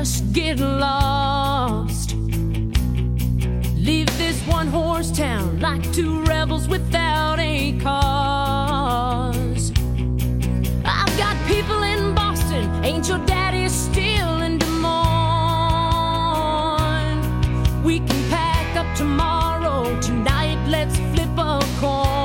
just get lost. Leave this one-horse town like two rebels without a cause. I've got people in Boston, ain't your daddy still in Des Moines? We can pack up tomorrow, tonight let's flip a coin.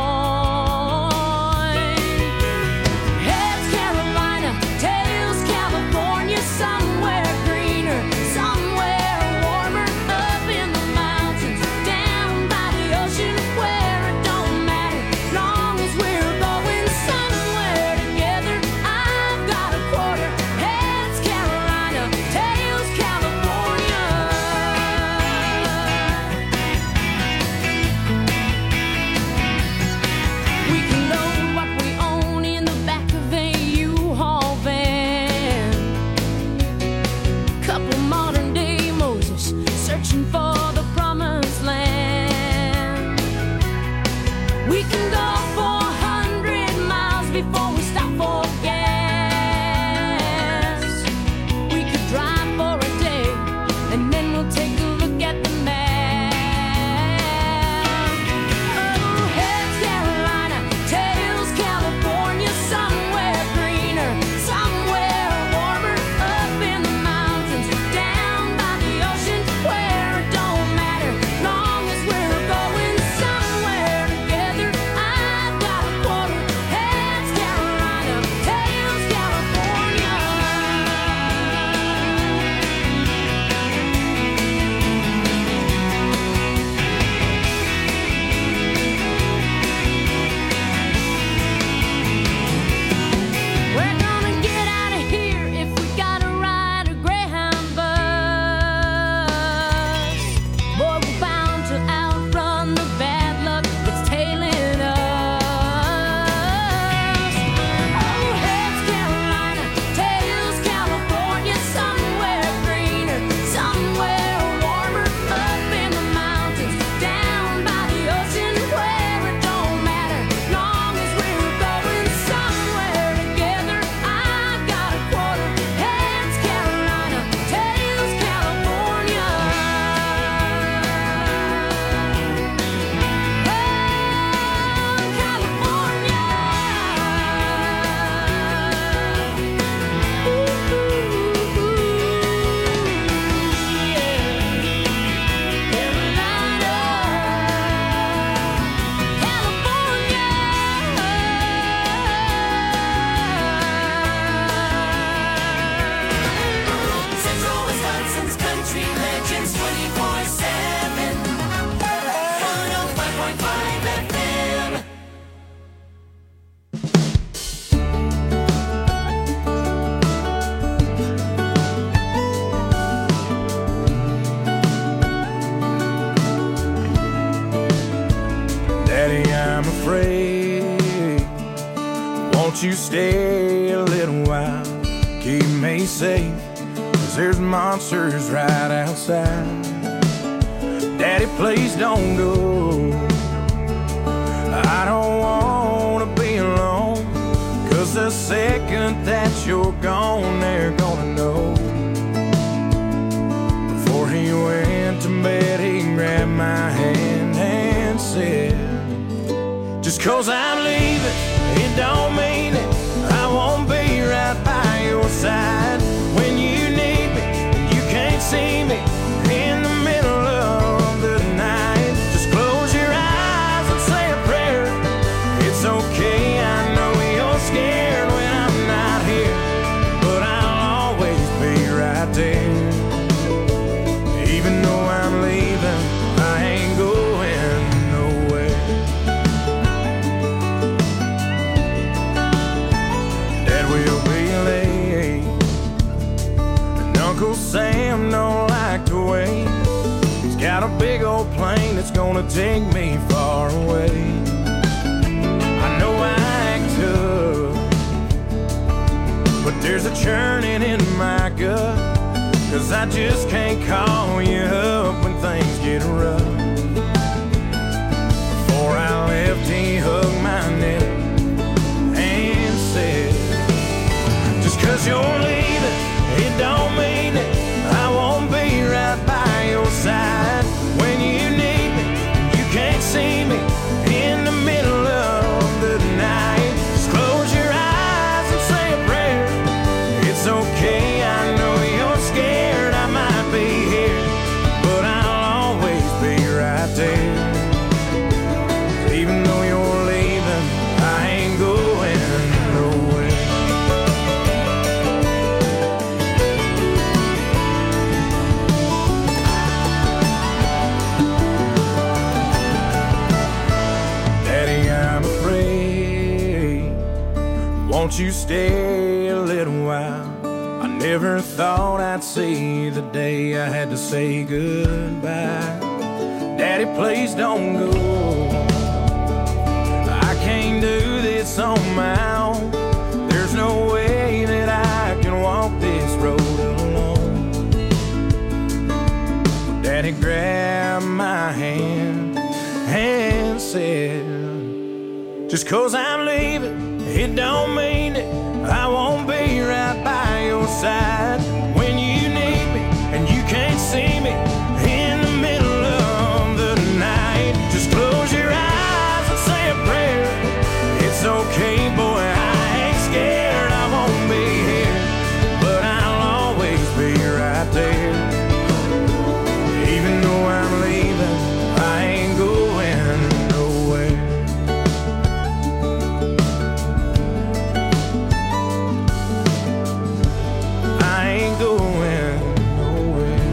You stay a little while, keep me safe, 'cause there's monsters right outside. Daddy, please don't go. I don't wanna be alone, 'cause the second that you're gone, they're gonna know. Before he went to bed, he grabbed my hand and said, just 'cause I'm leaving, it don't mean it. I won't be right by your side when you need me. You can't see me in the middle of the night. Just close your eyes and say a prayer. It's okay, I know you're scared when I'm not here, but I'll always be right there. Even though I'm leaving, I ain't going nowhere. We'll be late, and Uncle Sam don't like to wait. He's got a big old plane that's gonna take me far away. I know I act tough, but there's a churning in my gut, 'cause I just can't call you up when things get rough. Before I left, he hugged my neck and said, 'cause you're leaving, it don't mean it. I you stay a little while. I never thought I'd see the day I had to say goodbye. Daddy, please don't go. I can't do this on my own. There's no way that I can walk this road alone. Daddy grabbed my hand and said, just 'cause I'm leaving, it don't mean that I won't be right by your side when you need me and you can't see me in the middle of the night. Just close your eyes and say a prayer. It's okay, boy, I ain't scared. I won't be here, but I'll always be right there. Even though I'm leaving, I ain't going nowhere. I ain't going nowhere.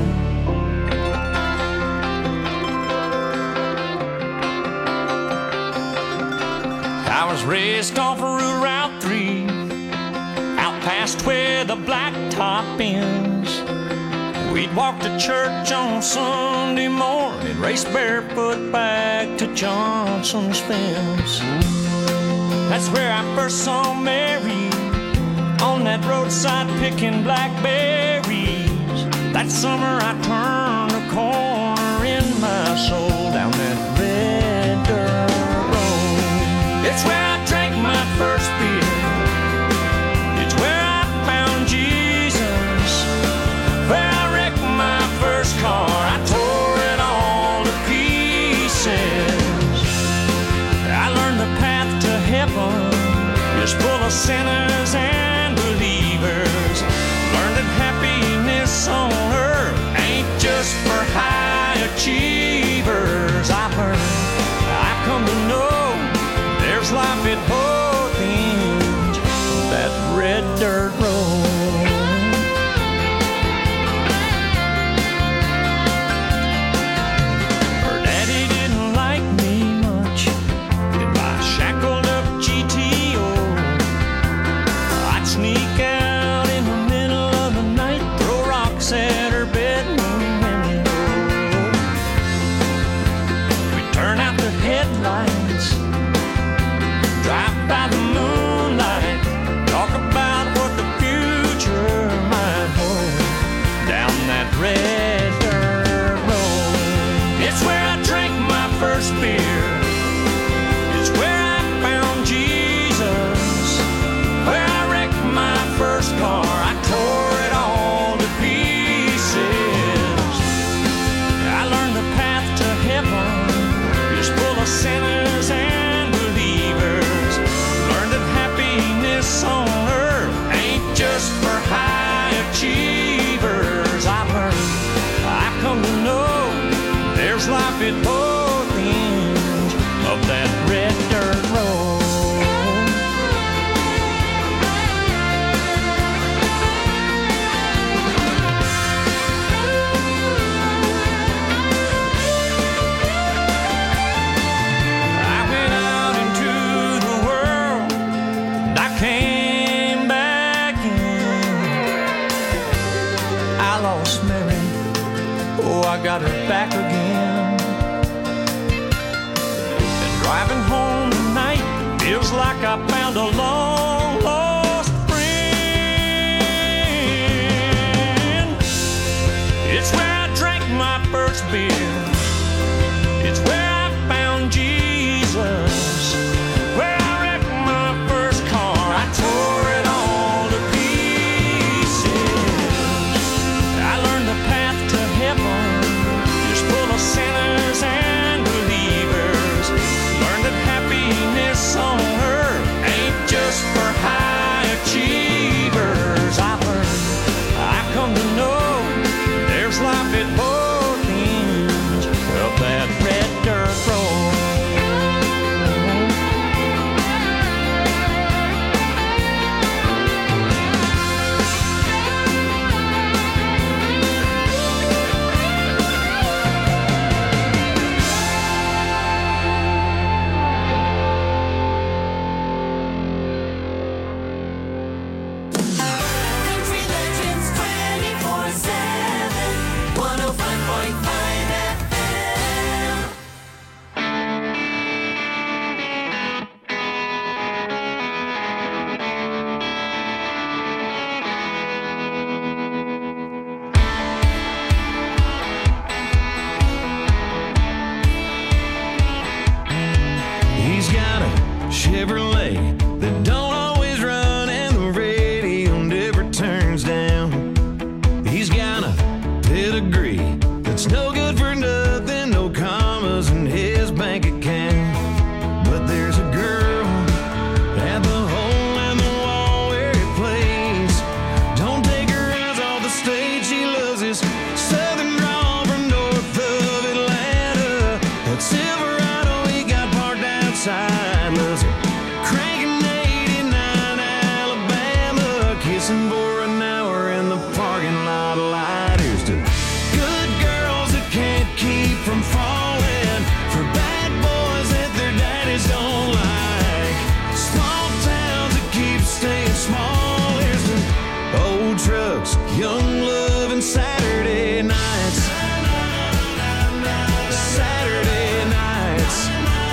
I was raised off of Route 3, out past where the blacktop ends. We'd walk to church on Sunday morning, race barefoot back to Johnson's fence. That's where I first saw Mary, on that roadside picking blackberries. That summer I turned a corner in my soul down that red dirt road. It's where I drank my first beer. It's where I found Jesus. Where I wrecked my first car. I tore it all to pieces. I learned the path to heaven is full of sinners and believers. Learned that happiness on earth ain't just for high achievers. I've come to know there's life at both ends of that red dirt road. Her daddy didn't like me much in my shackled up GTO. I'd sneak out in the middle of the night, throw rocks at her bedroom window. We'd turn out the headlights, drive by the moonlight, talk about what the future might hold down that red dirt road. It's where I drank my first beer. It's where I found Jesus. Where I wrecked my first car. I tore it all to pieces. I learned the path to heaven is full of sinners and believers. Learned that happiness on earth ain't just for high achievers. I've come to know there's life at both ends of that red dirt road. I went out into the world and I came back in. I lost Mary, oh, I got her back again. And driving home tonight feels like I found a long lost friend. It's where I drank my first beer. It's where I found Jesus. Where I wrecked my first car. I tore it all to pieces. I learned the path to heaven is full of sinners and believers. Learned that happiness on earth ain't just for high achievers. I've come to know there's life at both ends kissing for an hour in the parking lot of lighters, to good girls that can't keep from falling for bad boys that their daddies don't like, small towns that keep staying small. Here's to old trucks, young love, and Saturday nights. Saturday nights.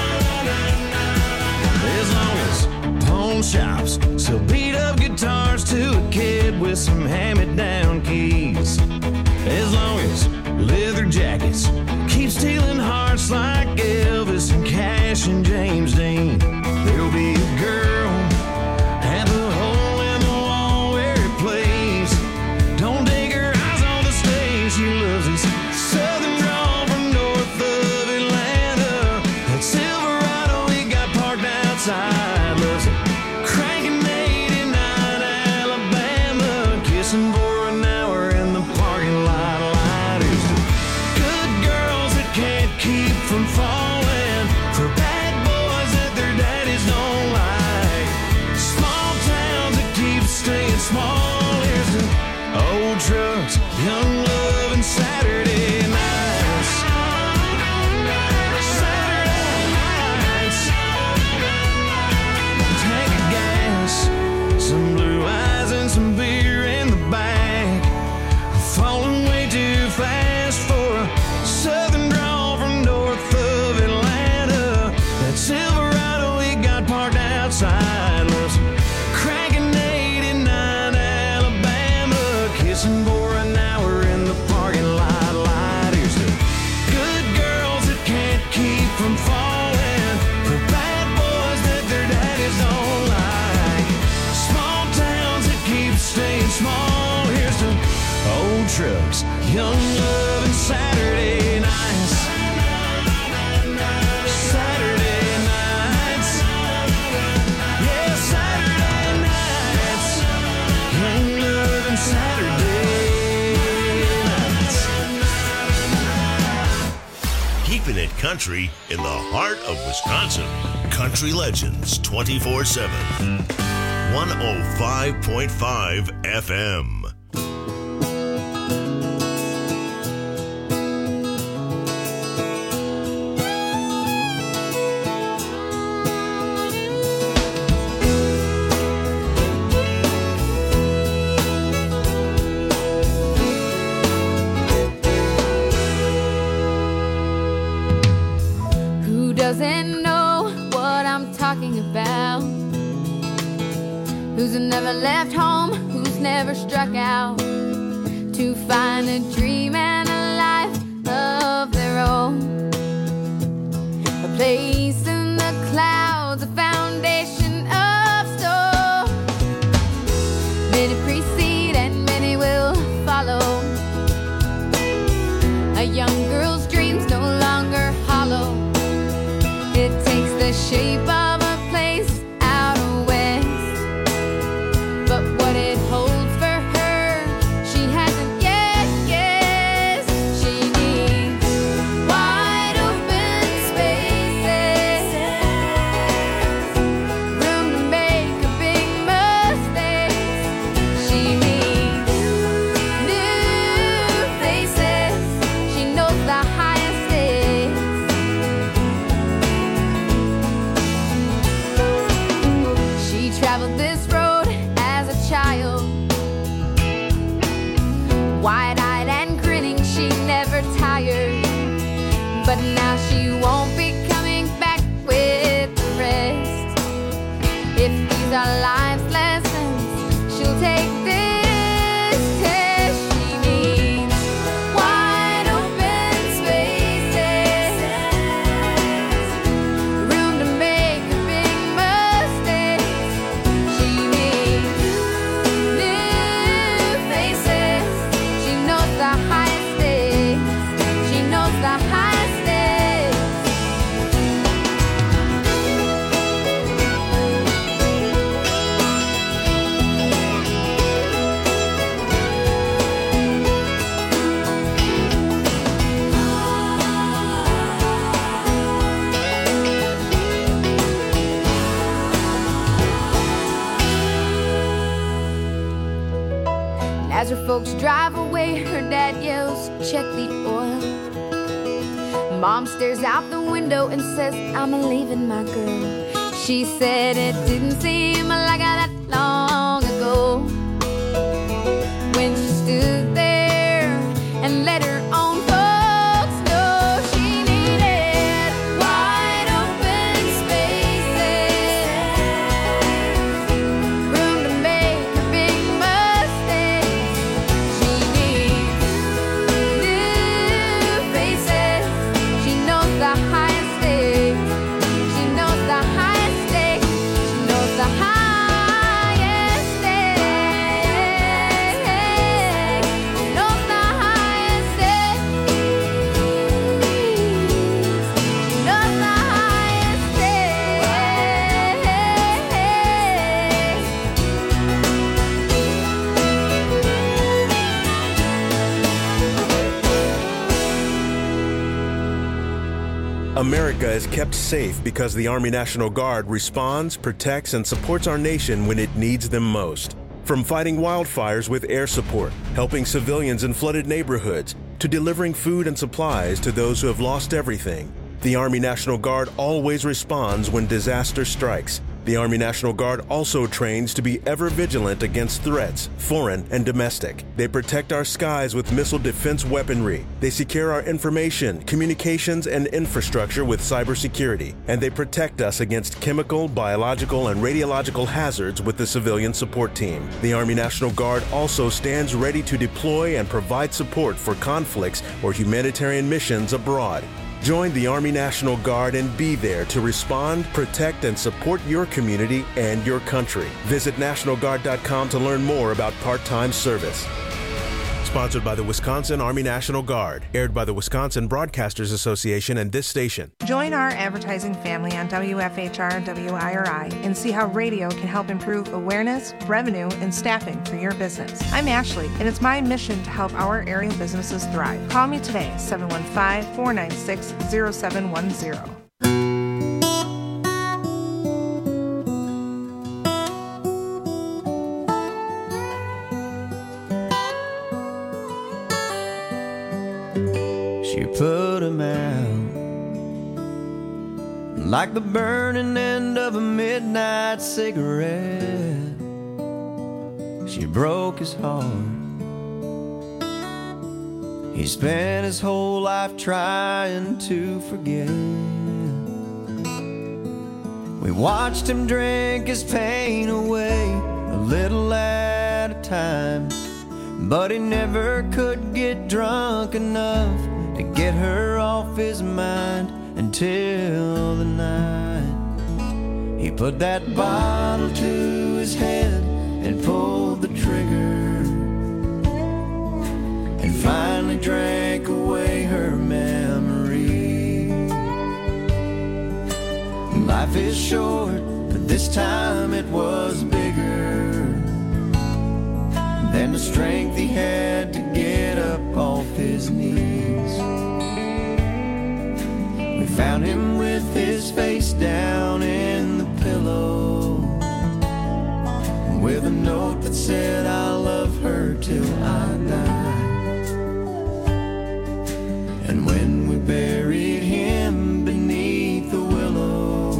As long as pawn shops sell beat up guitars to a kid with some hand-me-down keys, as long as leather jackets keep stealing hearts like Elvis and Cash and James Dean, there'll be a girl at the hole in the wall where it plays. Don't take her eyes on the stage. She loves this southern drawl from north of Atlanta. That Silverado we got parked outside. Loves it cranking 89 Alabama, kissing for an hour in the parking lot of lighters. Good girls that can't keep from falling for bad boys that their daddies don't like, small towns that keep staying small. Here's to old trucks, young love, and Saturday nights. Saturday nights. Tank of gas, some blue eyes, and some beer in the back. Falling way too fast for a southern drawl from north of Atlanta. That Silverado we got parked outside. Loves cranking 89 Alabama, kissing for an hour in the parking lot. Lighters to good girls that can't keep from falling for bad boys that their daddies don't like, small towns that keep staying small. Here's to old trucks, young love, and Saturday nights. Saturday nights. Yeah, Saturday nights. Young love and Saturday nights. Keeping it country in the heart of Wisconsin. Country Legends 24/7. 105.5 FM. Who doesn't know what I'm talking about? Who's never left home, who's never struck out to find a dream and a life of their own, a place in the clouds, a foundation of stone. Many precede and many will follow. A young girl's dreams no longer hollow. It takes the shape of a place out west, but what it holds for her, she hasn't yet guessed. She needs wide open spaces, room to make a big mistake. She needs new faces. She knows the highest stakes. She traveled this road as a child, wide-eyed and grinning, she never tired. But now she won't be coming back with the rest. If these are life's lessons, she'll take this test. She needs wide open spaces, room to make a big mistake. She needs new faces. She knows the highest stakes. She knows the highest stakes. As her folks drive away, her dad yells, check the oil. Mom stares out the window and says, I'm leaving my girl. She said it didn't seem like that long ago when she stood there and let her own folks know she needed wide open spaces, room to make her big mistakes. She needs new faces. She knows the highest stakes. She knows the highest stakes. She knows the highest stakes. She knows the highest stakes. She knows the highest America is kept safe because the Army National Guard responds, protects, and supports our nation when it needs them most. From fighting wildfires with air support, helping civilians in flooded neighborhoods, to delivering food and supplies to those who have lost everything, the Army National Guard always responds when disaster strikes. The Army National Guard also trains to be ever vigilant against threats, foreign and domestic. They protect our skies with missile defense weaponry. They secure our information, communications, and infrastructure with cybersecurity. And they protect us against chemical, biological, and radiological hazards with the civilian support team. The Army National Guard also stands ready to deploy and provide support for conflicts or humanitarian missions abroad. Join the Army National Guard and be there to respond, protect, and support your community and your country. Visit NationalGuard.com to learn more about part-time service. Sponsored by the Wisconsin Army National Guard. Aired by the Wisconsin Broadcasters Association and this station. Join our advertising family on WFHR WIRI and see how radio can help improve awareness, revenue, and staffing for your business. I'm Ashley, and it's my mission to help our area businesses thrive. Call me today, 715-496-0710. She put him out like the burning end of a midnight cigarette. She broke his heart. He spent his whole life trying to forget. We watched him drink his pain away a little at a time, but he never could get drunk enough to get her off his mind until the night he put that bottle to his head and pulled the trigger and finally drank away her memory. Life is short, but this time it was bigger than the strength he had to get up off his knees. We found him with his face down in the pillow, with a note that said, I'll love her till I die. And when we buried him beneath the willow,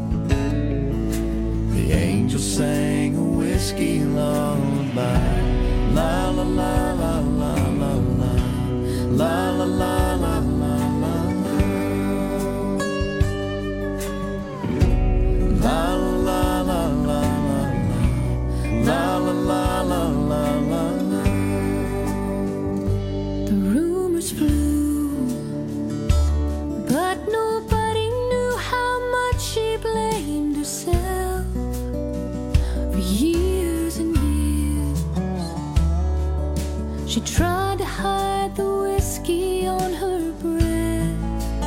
the angel sang a whiskey lullaby. La la la la la la la, la la la la la la, la la la la la, la la la la la la. The rumors flew, but nobody knew how much she blamed herself for years and years. She tried to hide the whiskey on her breath.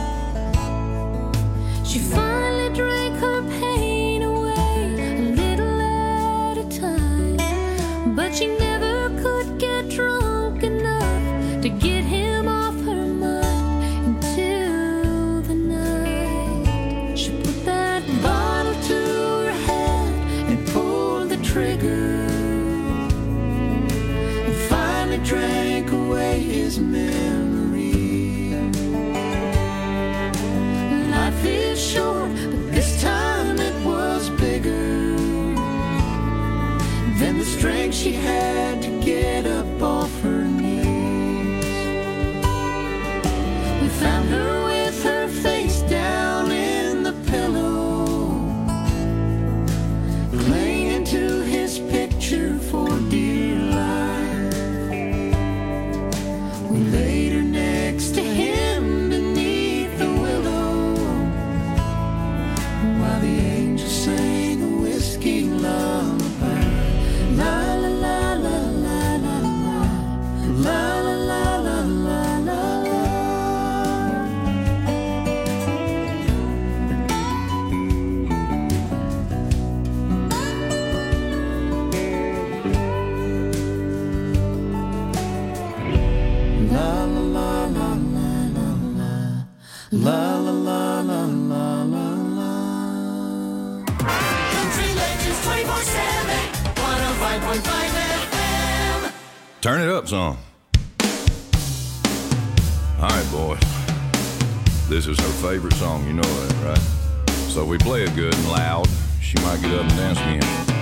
She finally drank her pain away a little at a time, but she never could get drunk enough to get him off her mind until the night she put that bottle to her head and pulled the trigger and finally away his memory. Life is short, but this time it was bigger than the strength she had to get up off her knees. We found her with her face down in the pillow, clinging to his picture for dear life. We laid her next to him beneath the willow, while the angels sang a whiskey lullaby. La la la la la la la, la la la la la la la. La la la la la la, la la la la la la la. Country Legends 24/7, 105.5 FM. Turn it up some. All right, boys. This is her favorite song, you know that, right? So we play it good and loud. She might get up and dance again.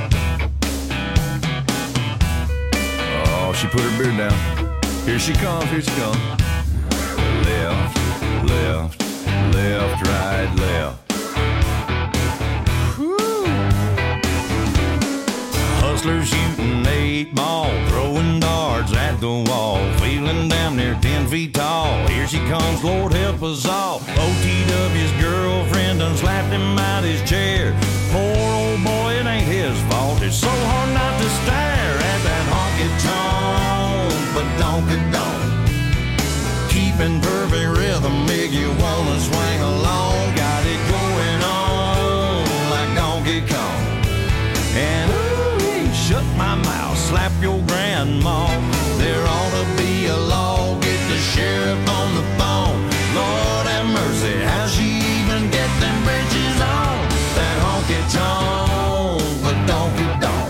Oh, she put her beard down. Here she comes, here she comes. Left, left, left, right, left. Hustlers shooting 8 ball, throwing darts at the wall, feeling damn near 10 feet tall. Here she comes, Lord help us all. OTW's girlfriend done slapped him out his chair. Poor old boy, it ain't his fault. It's so hard not to stare at that honky-tonk, but donk-a-donk. Keeping perfect rhythm, make you wanna swing along. Got it going on like Donkey Kong. And shut my mouth, slap your grandma. There ought to be a law, get the sheriff on the phone. Lord have mercy, how'd she even get them bridges on? That honky-tonk, but donk-a-donk.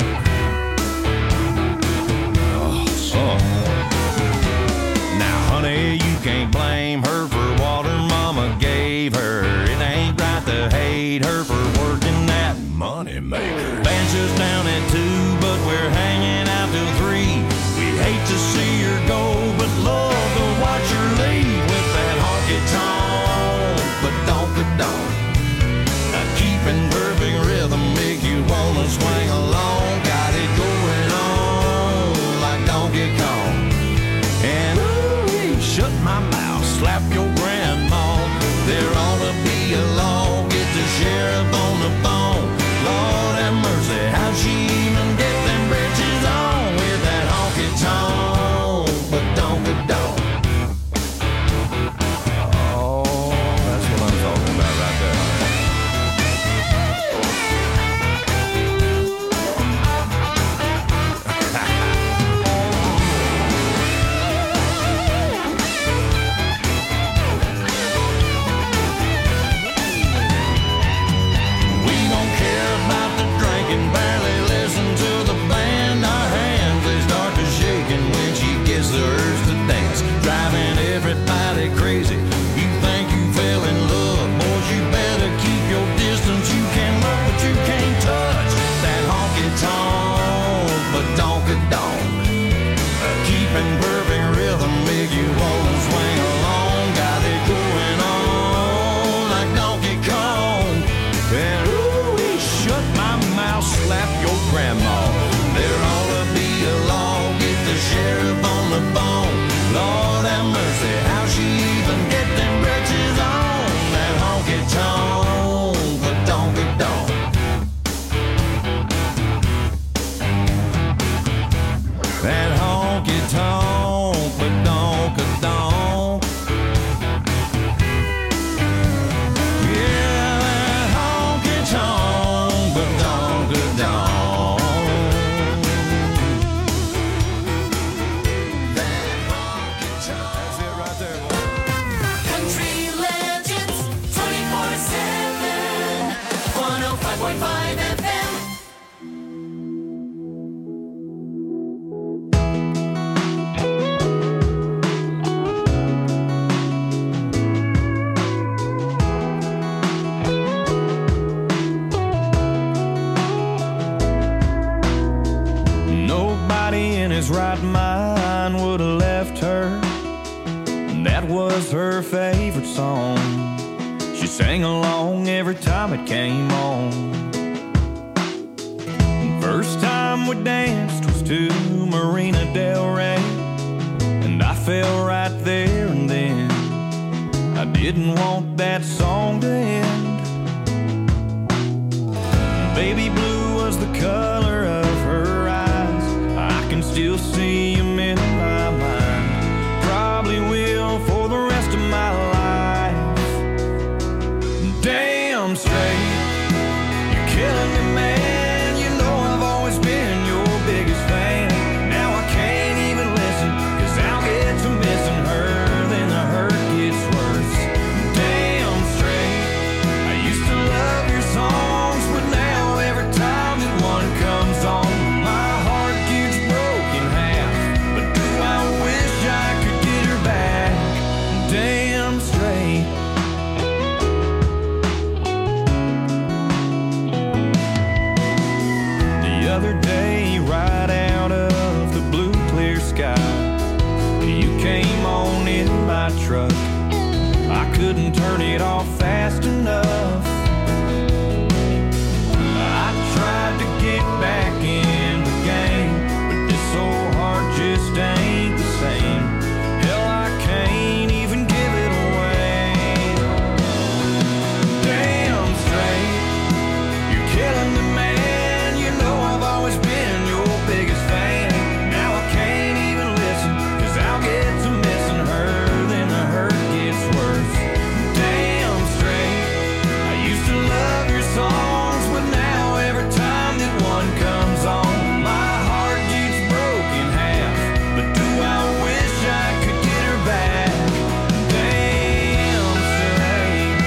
Oh, son. Now, honey, you can't blame her for what her mama gave her. It ain't right to hate her for working that money maker. Benches down at 2, but we're hanging out till 3. We hate to see her go, but love to watch her leave with that honky-tonk, but donk-a-donk. Keeping perfect rhythm make you wanna swing along. Got it going on like Donkey Kong. And ooh, shut my mouth, slap your grandma. There ought to be a law, get the sheriff on the phone. Lord have mercy, how'd she even get them britches on with that honky-tonk, but donk-a-donk. Oh, that's what I'm talking about right there. mine would have left her. That was her favorite song. She sang along every time it came on. First time we danced was to Marina Del Rey, and I fell right there and then. I didn't want that song to end. Baby blue was the color of her eyes. I can still see them in my mind. Probably will for the rest of my life. Damn straight, you're killing me, man. You know I've always been your biggest fan. Now I can't even listen, 'cause I'll get to missing her, then the hurt gets worse. Damn straight, I used to love your songs, but now every time that one comes on, my heart gets broken half. But do I wish I could get her back? Damn straight. The other day, right out of the blue clear sky, you came on in my truck. I couldn't turn it off fast enough. I tried to get back in the game, but this old heart just ain't the same. Hell, I can't even give it away. Damn straight, you're killing me, man. You know I've always been your biggest fan. Now I can't even listen, 'cause I'll get to missing her, then the hurt gets worse. Damn straight, I used to love your songs, but now every time that one comes on, my heart gets broken half. But do I wish I could get her back? Damn straight.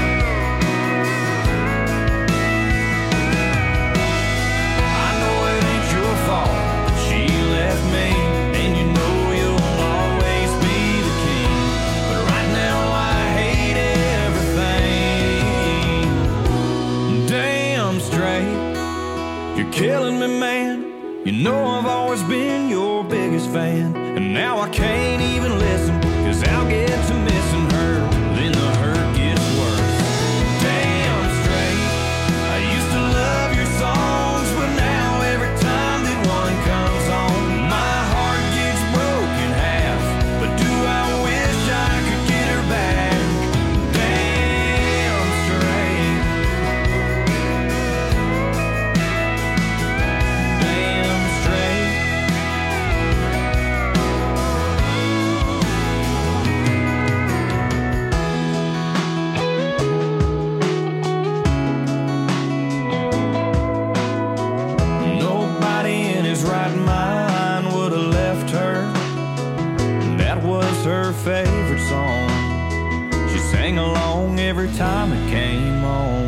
I know it ain't your fault that she left me, and you know you'll always be the king. But right now I hate everything. Damn straight, you're killing me, man. You know I've always been your biggest fan, and now I can't even listen, 'cause I'll get to missing her, then the hurt gets worse. Damn straight, I used to love your songs, but now every time that one comes on, my heart gets broken half. But do I wish I could get her back? Damn straight. Damn straight. Nobody in his right mind would have left her. That was her favorite song. She sang along every time it came on.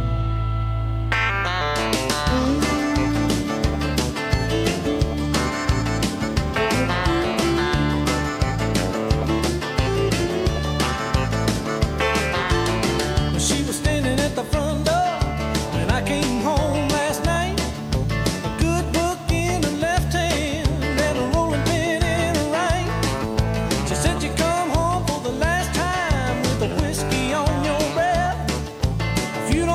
She was standing at the front door when I came home last night. A good book in her left hand and a rolling pin in her right. She said you come home for the last time with a whiskey on your breath. If you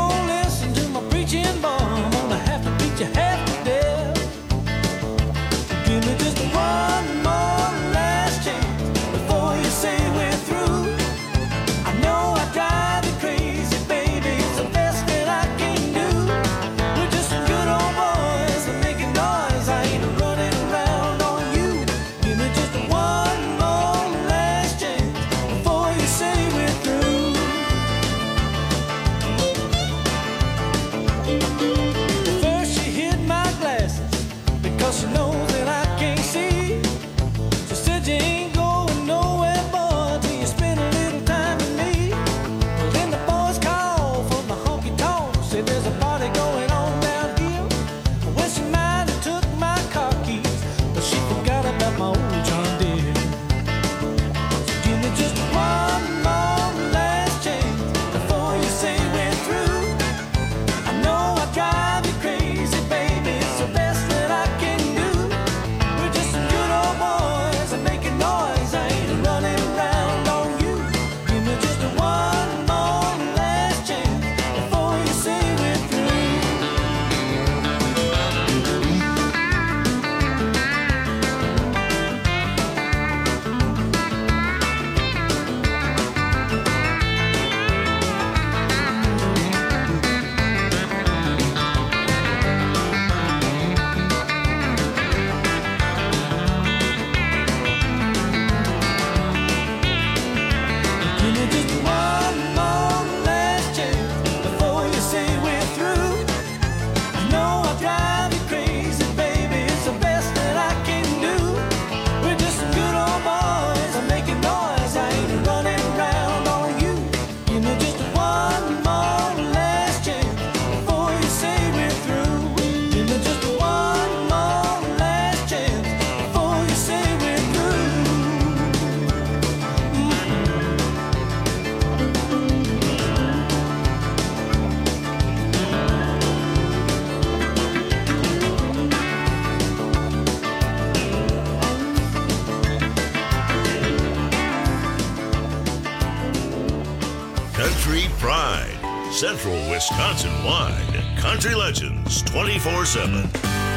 Central Wisconsin-wide. Country Legends 24/7.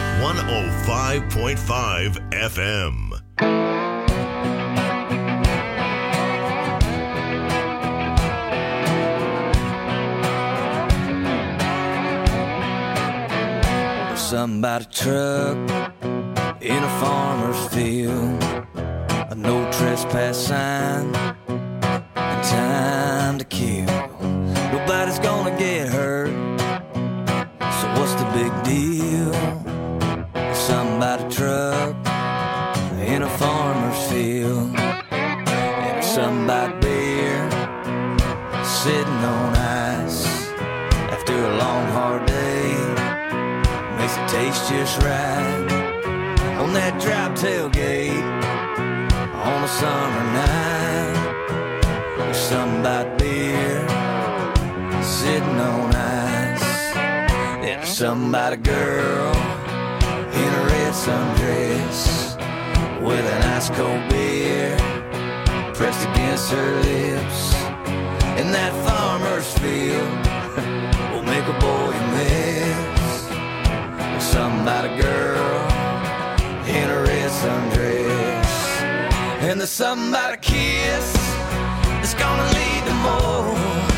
105.5 FM. Something about a truck in a farmer's field, a no trespass sign, and time to kill. Nobody's gonna get hurt, so what's the big deal? Something about a truck in a farmer's field, and something about beer sitting on ice after a long hard day. Makes it taste just right on that drop tailgate on a summer night. There's something about beer sitting on ice. There's something about a girl in a red sundress with an ice cold beer pressed against her lips. In that farmer's field will make a boy miss. Something about a girl in a red sundress, and there's something about a kiss that's gonna lead to more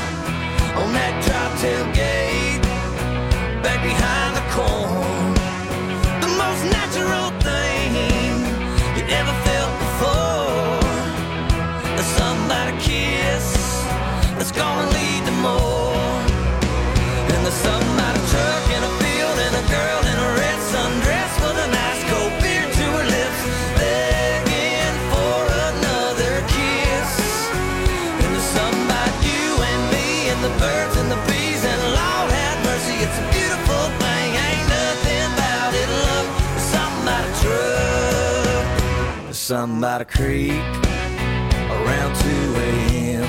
on that drop tailgate back behind the corn. The most natural thing you ever felt before. There's something about a kiss that's gonna lead to more, and there's something about a truck in a field and a girl in a red sundress with an ice cold beer to her lips, begging for another kiss. And there's something about you and me and the birds and the bees, and Lord have mercy, it's a beautiful thing. Ain't nothing about it, love. There's something about a truck. There's something about a creek around 2 a.m.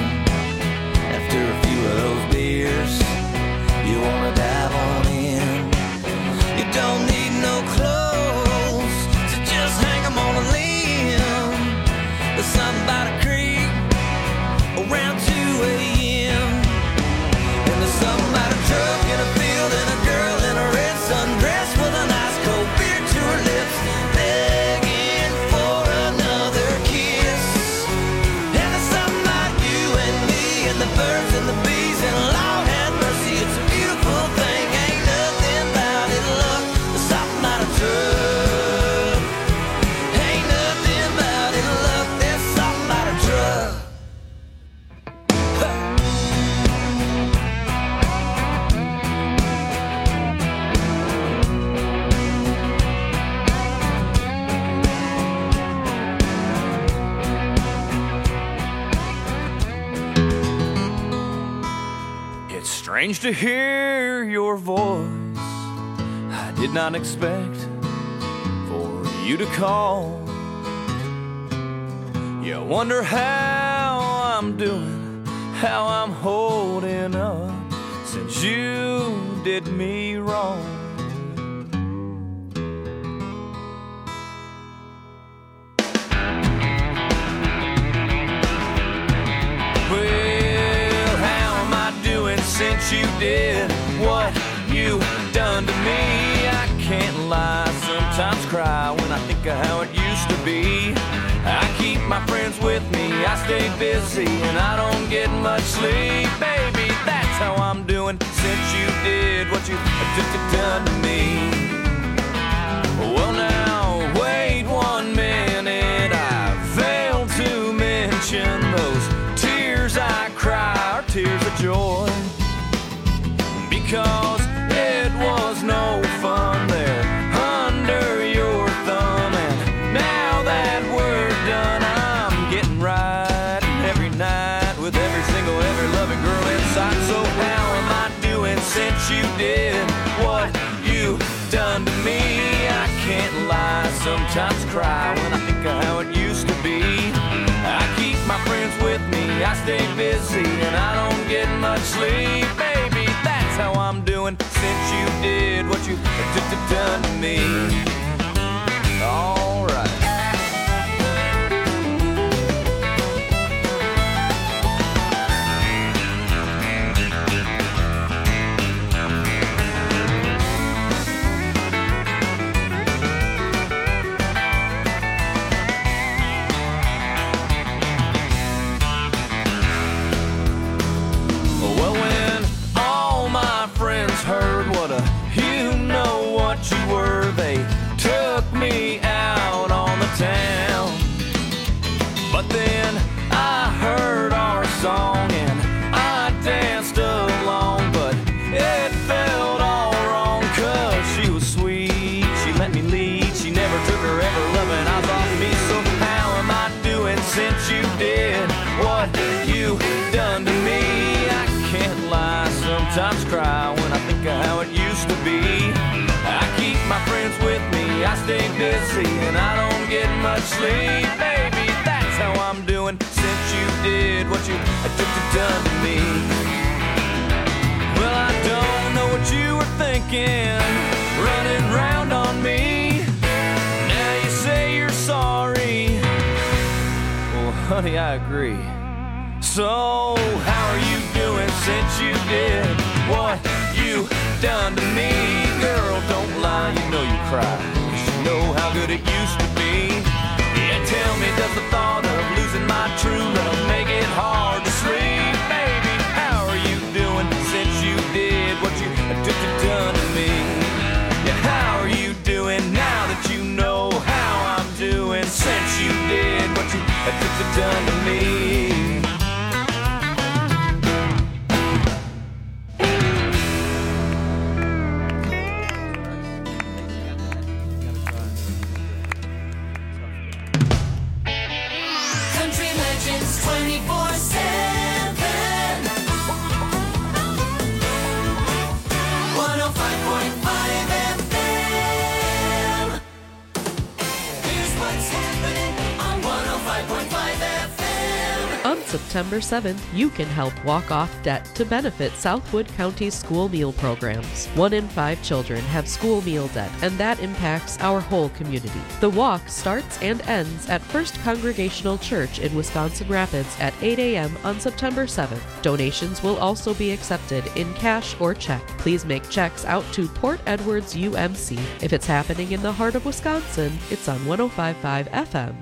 After a few of those beers, you wanna dive on in. You don't need no clothes, so just hang 'em on a limb. There's something about a creek around 2 a.m. And there's something about a truck in a field and a girl in a red sundress with an ice cold beer to her lips, begging for another kiss. And there's something about you and me and the birds and the bees, and Lord have mercy, it's a beautiful thing. Ain't nothing about it, love. There's something about a truck. Ain't nothing about it, love. There's something about a truck. It's strange to hear your voice. I did not expect for you to call. You wonder how I'm doing, how I'm holding up since you did me wrong. Well, how am I doing since you did what you done to me? I can't lie, sometimes cry when I think of how it used to be. I keep my friends with me, I stay busy, and I don't get much sleep. Baby, that's how I'm doing since you did what you done to me. Well now, wait 1 minute, I failed to mention those tears I cry are tears of joy, because it was no fun there under your thumb. And now that we're done, I'm getting right every night with every loving girl inside. So how am I doing since you did what you done to me? I can't lie, sometimes cry when I think of how it used to be. I keep my friends with me, I stay busy, and I don't get much sleep. Baby, that's how I'm doing since you did what you done to me. All right. But then I heard our song and I danced along, but it felt all wrong, 'cause she was sweet, she let me lead, she never took her ever loving eyes off me. So how am I doing since you did what you done to me? I can't lie, sometimes cry when I think of how it used to be. I keep my friends with me, I stay busy, and I don't get much sleep. Baby, that's how I'm doing since you did what you done to me. Well, I don't know what you were thinking, running round on me. Now you say you're sorry. Well, honey, I agree. So, how are you doing since you did what you done to me? Girl, don't lie, you know you cry, 'cause you know how good it used to be. Yeah, tell me, does the thought of losing my true love make it hard to sleep? Baby, how are you doing since you did what you done to me? Yeah, how are you doing now that you know how I'm doing since you did what you done to me? Country Legends 24/7. 105.5 FM. Here's what's happening on 105.5 FM. On September 7th, you can help walk off debt to benefit Southwood County's school meal programs. 1 in 5 children have school meal debt, and that impacts our whole community. The walk starts and ends at First Congregational Church in Wisconsin Rapids at 8 a.m. on September 7th. Donations will also be accepted in cash or check. Please make checks out to Port Edwards UMC. If it's happening in the heart of Wisconsin, it's on 105.5 FM.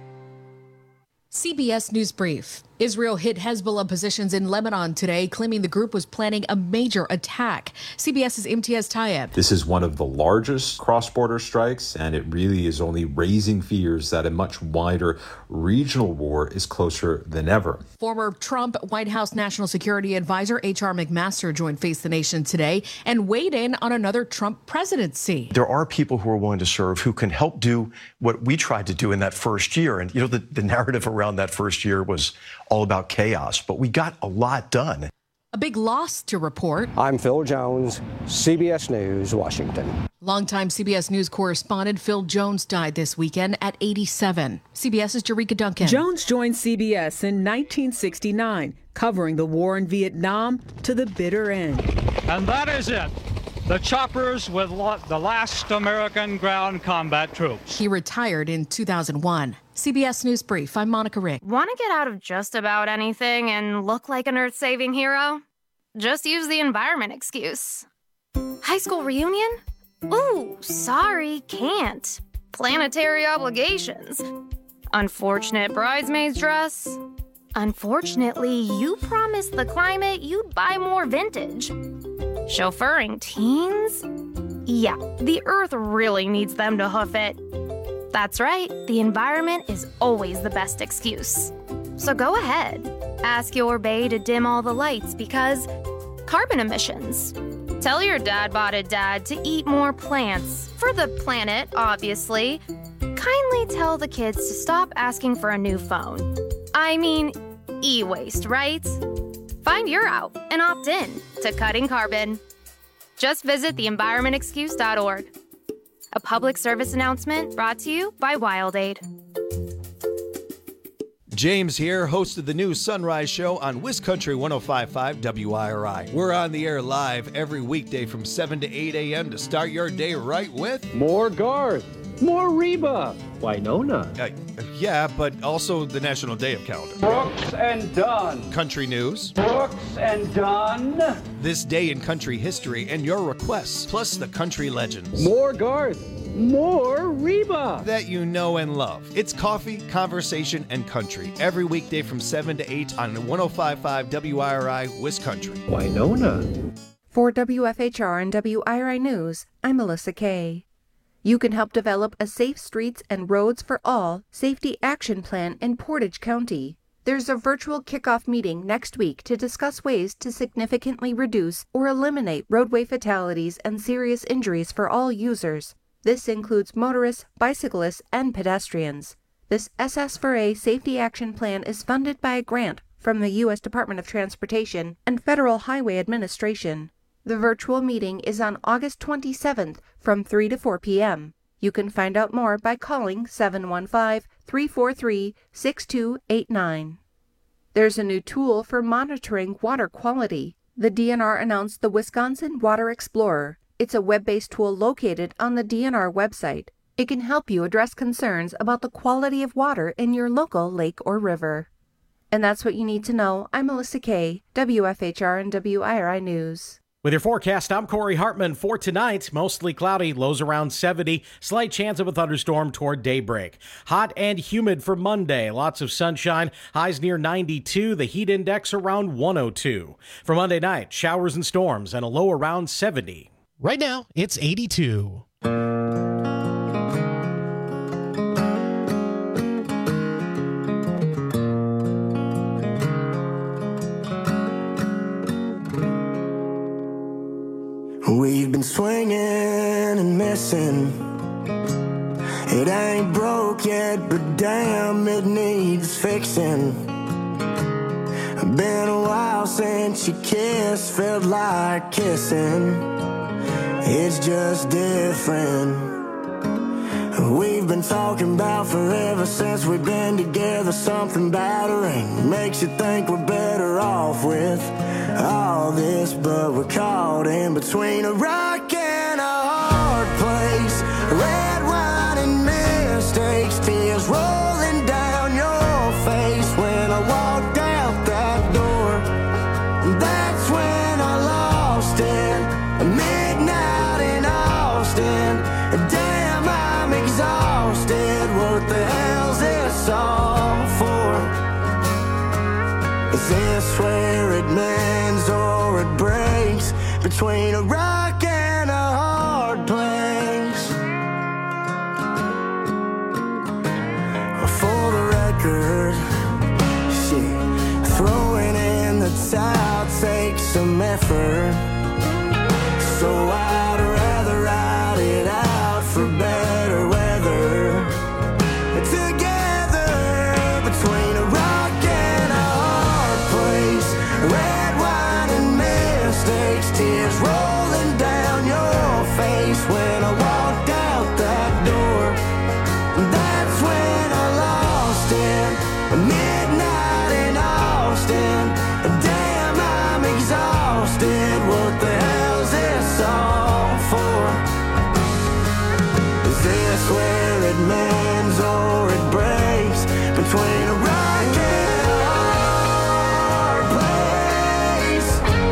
CBS News Brief. Israel hit Hezbollah positions in Lebanon today, claiming the group was planning a major attack. CBS's Imtiaz Tayeb. This is one of the largest cross-border strikes, and it really is only raising fears that a much wider regional war is closer than ever. Former Trump White House National Security Advisor H.R. McMaster joined Face the Nation today and weighed in on another Trump presidency. There are people who are willing to serve who can help do what we tried to do in that first year. And, the narrative around that first year was all about chaos, but we got a lot done. A big loss to report. I'm Phil Jones, CBS News, Washington. Longtime CBS News correspondent Phil Jones died this weekend at 87. CBS's Jerika Duncan. Jones joined CBS in 1969, covering the war in Vietnam to the bitter end. And that is it. The choppers with the last American ground combat troops. He retired in 2001. CBS News Brief, I'm Monica Rick. Want to get out of just about anything and look like an earth-saving hero? Just use the environment excuse. High school reunion? Ooh, sorry, can't. Planetary obligations. Unfortunate bridesmaid's dress. Unfortunately, you promised the climate you'd buy more vintage. Chauffeuring teens? Yeah, the earth really needs them to hoof it. That's right, the environment is always the best excuse. So go ahead, ask your bae to dim all the lights because carbon emissions. Tell your dad-botted dad to eat more plants. For the planet, obviously. Kindly tell the kids to stop asking for a new phone. I mean, e-waste, right? Find your out and opt in to cutting carbon. Just visit theenvironmentexcuse.org. A public service announcement brought to you by WildAid. James here, host of the new Sunrise Show on WisCountry 105.5 WIRI. We're on the air live every weekday from 7 to 8 a.m. to start your day right with... More Garth, more Reba, Winona. Yeah, but also the National Day of Calendar. Brooks and Dunn. Country news. Brooks and Dunn. This day in country history and your requests, plus the country legends. More Garth, more Reba. That you know and love. It's coffee, conversation, and country. Every weekday from 7 to 8 on 105.5 WIRI, WisCountry. Winona. For WFHR and WIRI News, I'm Melissa Kay. You can help develop a Safe Streets and Roads for All safety action plan in Portage County. There's a virtual kickoff meeting next week to discuss ways to significantly reduce or eliminate roadway fatalities and serious injuries for all users. This includes motorists, bicyclists, and pedestrians. This SS4A Safety Action Plan is funded by a grant from the U.S. Department of Transportation and Federal Highway Administration. The virtual meeting is on August 27th from 3 to 4 p.m. You can find out more by calling 715-343-6289. There's a new tool for monitoring water quality. The DNR announced the Wisconsin Water Explorer. It's a web-based tool located on the DNR website. It can help you address concerns about the quality of water in your local lake or river. And that's what you need to know. I'm Melissa Kay, WFHR and WIRI News. With your forecast, I'm Corey Hartman. For tonight, mostly cloudy, lows around 70, slight chance of a thunderstorm toward daybreak. Hot and humid for Monday, lots of sunshine, highs near 92, the heat index around 102. For Monday night, showers and storms and a low around 70. Right now, it's 82. We've been swinging and missing. It ain't broke yet, but damn, it needs fixing. Been a while since you kissed, felt like kissing. It's just different. We've been talking about forever since we've been together. Something battering makes you think we're better off with all this, but we're caught in between a rock and a hard place. Red wine and mistakes, tears rolling down your face. When I walked out that door, that's when I lost it. Midnight in Austin, damn, I'm exhausted. What the hell's this all for? Is this where it mends or it breaks? Between a rock and a hard place. For the record, shit, throwing in the towel takes some effort. So I'd rather ride it out for better weather. Together, between a rock and a hard place. Red wine and mistakes, tears rolling down your face. When I walked out that door, that's when I lost it. Midnight in Austin, damn, I'm exhausted. What the hell's this all for? Is this where it mends or it breaks? Between a rock and a hard place.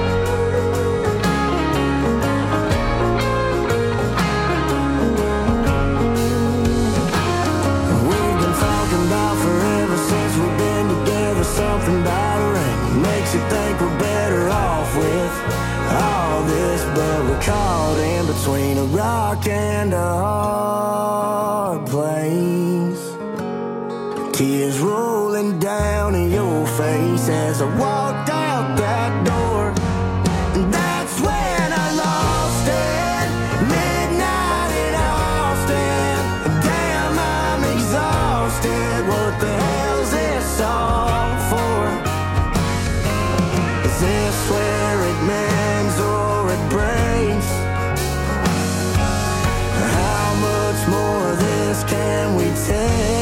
We've been talking about forever since we've been together. Something battering makes you think we're better off with all this, but we're caught in between a rock and a hard place. Tears rolling down in your face as I walked out that door. And that's when I lost it. Midnight in Austin. Damn, I'm exhausted. What the hell's this all for? Is this where it mends or it breaks? How much more of this can we take?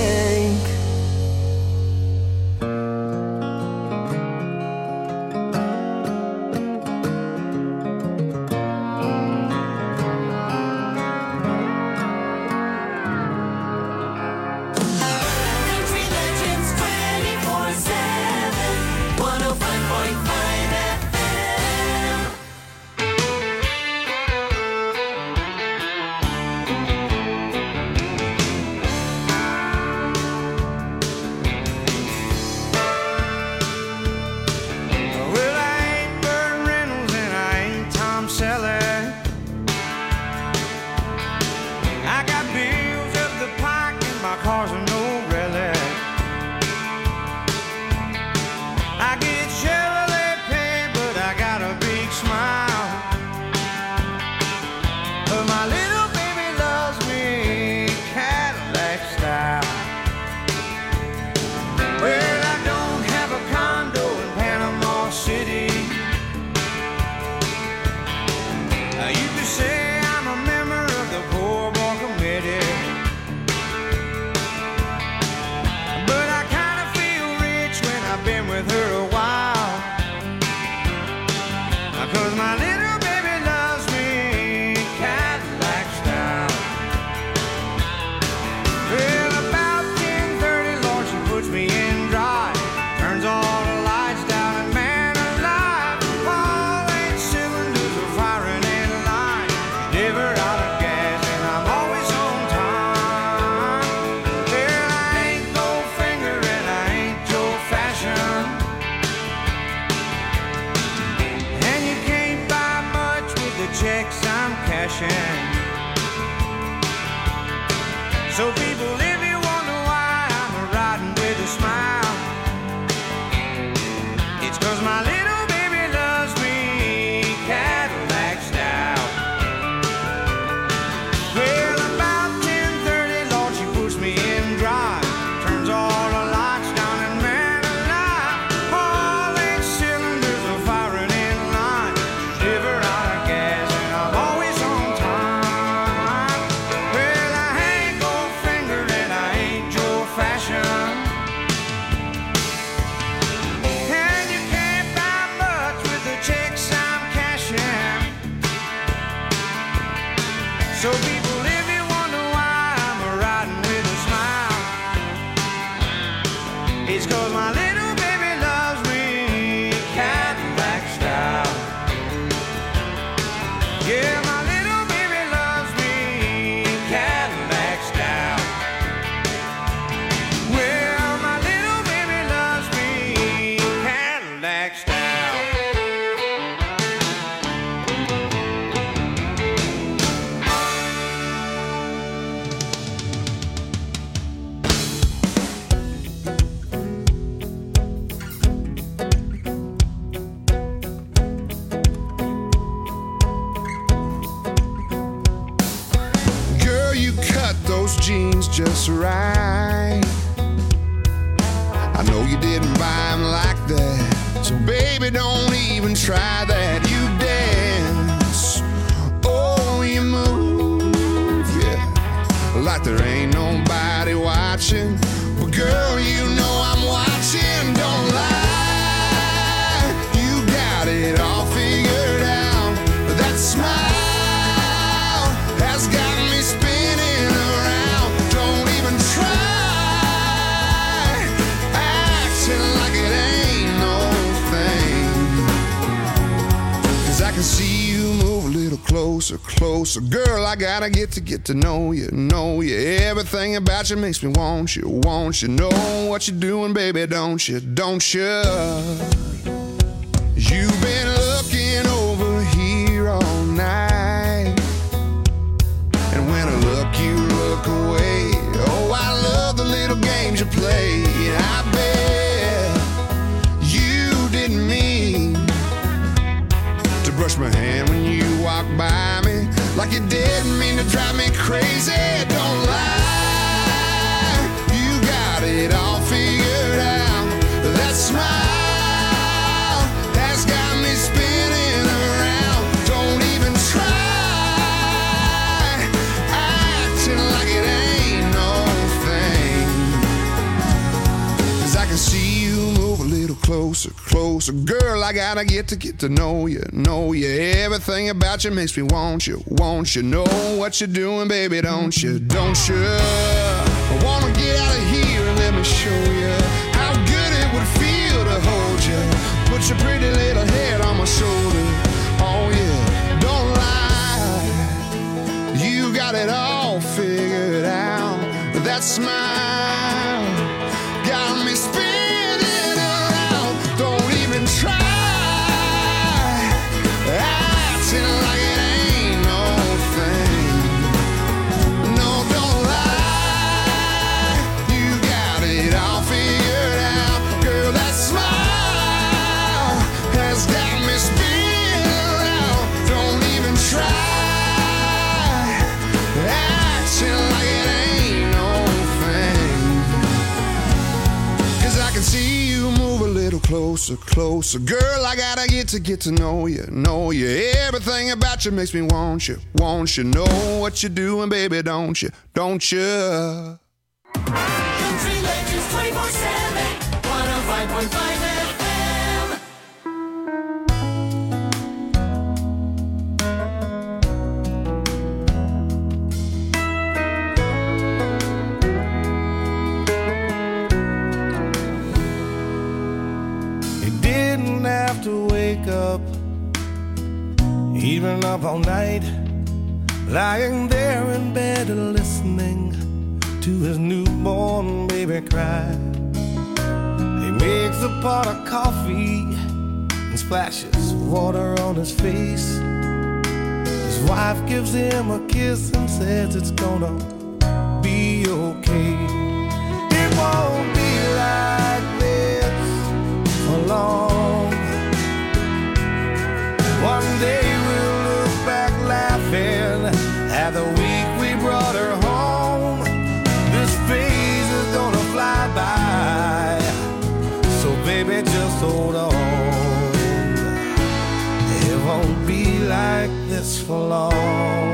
fashion. So people, if you wonder why I'm riding with a smile, it's 'cause my little baby loves me Cadillac style. Well, about 10:30, Lord, she puts me in drive, turns all the lights down, and man alive, all 8 cylinders are firing in line. Never out of gas, and I'm always on time. Well, I ain't gold-fingered and I ain't Joe Fashion, and you can't buy much with the checks I'm cashing. So people, if you wonder why I'm riding with a smile, it's 'cause my little baby loves me Cadillac style. Yeah, my little baby loves me Cadillac style. Well, my little baby loves me Cadillac style. Girl, you cut those jeans just right. I know you didn't buy them like that, so baby, don't even try that. You dance, oh, you move, yeah, like there ain't nobody watching. But girl, you know I'm watching, don't lie. You got it all figured out. That smile has got me spinning around. Don't even try acting like it ain't no thing, 'cause I can see you move a little closer, closer. Girl, I gotta get to know you, know you. Everything about you makes me want you, want you. Know what you're doing, baby, don't you, don't you? You've been looking over here all night, and when I look, you look away. Oh, I love the little games you play. I bet you didn't mean to brush my hand when you walked by me, like you didn't mean to drive me crazy. Don't lie, you got it all figured out. That smile has got me spinning around. Don't even try acting like it ain't no thing, 'cause I can see you move a little closer, closer. Girl, I gotta get to know you, know you. Everything about you makes me want you, want you. Know what you're doing, baby, don't you, don't you? I wanna get out of here and let me show you how good it would feel to hold you. Put your pretty little head on my shoulder. Oh yeah, don't lie, you got it all figured out. That smile got me spinning around. Don't even try acting like it ain't no thing. No, don't lie, you got it all figured out. Girl, that smile has got me spinning around. Don't even try acting like it ain't no thing, 'cause I can see you move a little closer, closer. Girl, I gotta get to know you, know you. Everything about you makes me want you, want you. Know what you're doing, baby, don't you, don't you? Country Legends 24/7, 105.5 FM. You didn't have to wake up, even up all night, lying there in bed and listening to his newborn baby cry. He makes a pot of coffee and splashes water on his face. His wife gives him a kiss and says it's gonna be okay. It won't be like this for long. One day we'll look back laughing at the week we brought her home. This phase is gonna fly by, so baby just hold on. It won't be like this for long.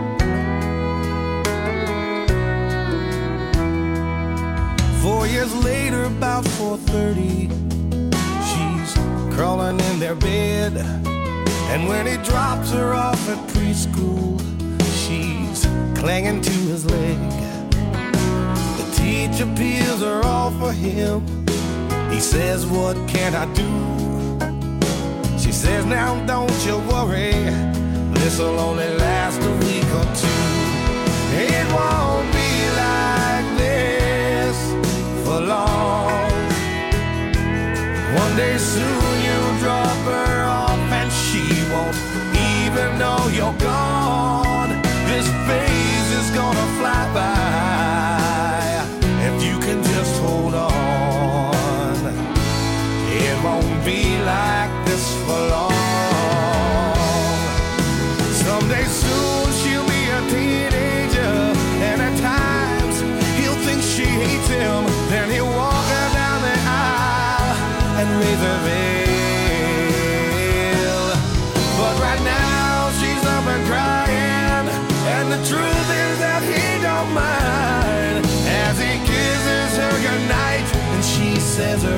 4 years later, about 4:30, she's crawling in their bed. And when he drops her off at preschool, she's clinging to his leg. The teacher peels her off for him. He says, what can I do? She says, now don't you worry, this'll only last a week or two. It won't be like this for long. One day soon you'll drop her off and she won't even know you're gone. This phase is gonna fly by if you can just hold on. It won't be like this for long. Someday soon she'll be a teenager, and at times he'll think she hates him. Then he'll walk her down the aisle and raise her veil. But right now she's up and crying, and the truth is that he don't mind as he kisses her goodnight and she says her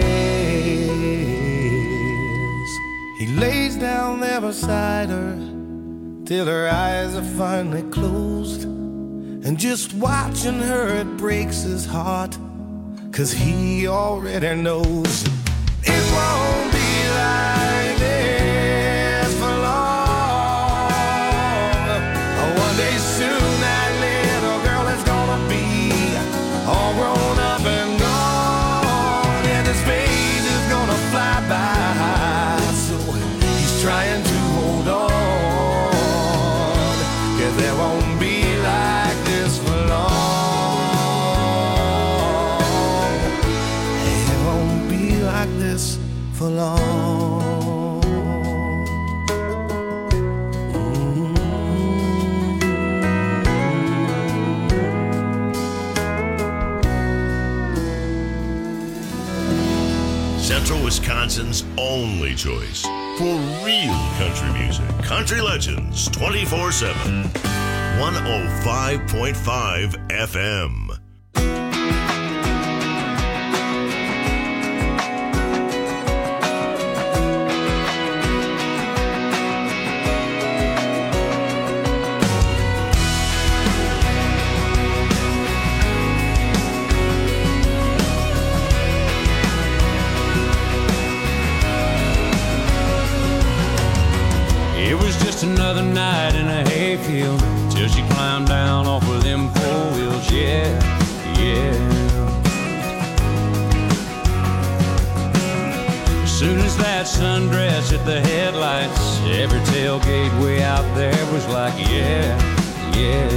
prayers. He lays down there beside her till her eyes are finally closed, and just watching her it breaks his heart, 'cause he already knows it won't be like this for long. One day soon that little girl is gonna be all grown up and gone, and his phase is gonna fly by, so he's trying to hold on, 'cause there won't be like this for long. It won't be like this for long. Central Wisconsin's only choice for real country music. Country Legends 24/7. 105.5 FM. It was just another night in a hayfield till she climbed down off of them 4 wheels. Yeah, yeah. As soon as that sundress hit the headlights, every tailgate way out there was like, yeah, yeah.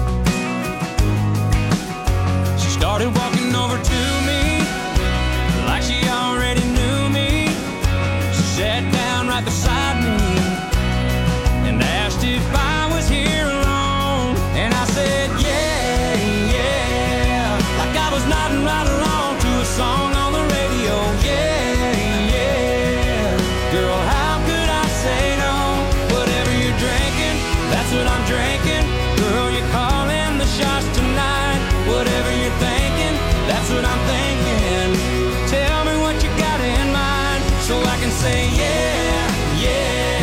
She started walking over to me like she already knew me. She sat down right beside me and asked if I was here alone, and I said yeah, yeah, like I was nodding right along to a song on the radio. Yeah, yeah, girl, how could I say no? Whatever you're drinking, that's what I'm drinking. Girl, you're calling the shots tonight. Whatever you're thinking, that's what I'm thinking. Tell me what you got in mind so I can say yeah, yeah.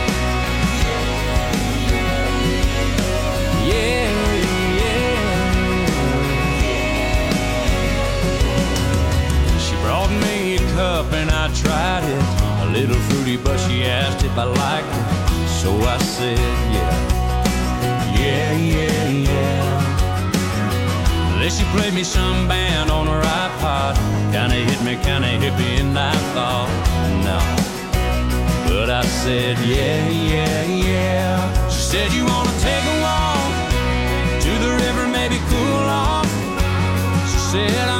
Cup and I tried it, a little fruity, but she asked if I liked it, so I said yeah, yeah, yeah, yeah. Then she played me some band on her iPod, kinda hit me, kinda hippie, and I thought no, but I said yeah, yeah, yeah. She said you wanna take a walk to the river, maybe cool off. She said